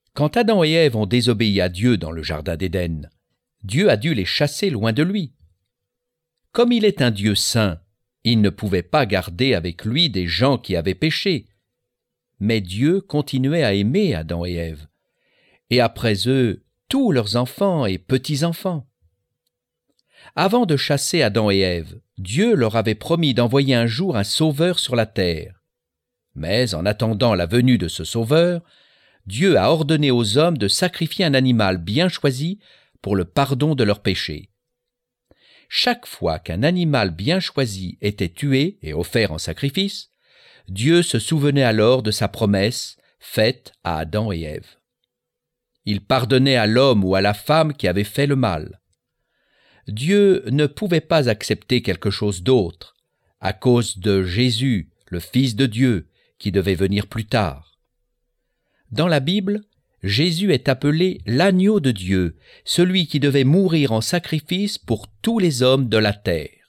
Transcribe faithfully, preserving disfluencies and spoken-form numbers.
Quand Adam et Ève ont désobéi à Dieu dans le jardin d'Éden, Dieu a dû les chasser loin de lui. Comme il est un Dieu saint, il ne pouvait pas garder avec lui des gens qui avaient péché. Mais Dieu continuait à aimer Adam et Ève, et après eux, tous leurs enfants et petits-enfants. Avant de chasser Adam et Ève, Dieu leur avait promis d'envoyer un jour un sauveur sur la terre. Mais en attendant la venue de ce sauveur, Dieu a ordonné aux hommes de sacrifier un animal bien choisi pour le pardon de leurs péchés. Chaque fois qu'un animal bien choisi était tué et offert en sacrifice, Dieu se souvenait alors de sa promesse faite à Adam et Ève. Il pardonnait à l'homme ou à la femme qui avait fait le mal. Dieu ne pouvait pas accepter quelque chose d'autre, à cause de Jésus, le Fils de Dieu, qui devait venir plus tard. Dans la Bible, Jésus est appelé l'agneau de Dieu, celui qui devait mourir en sacrifice pour tous les hommes de la terre.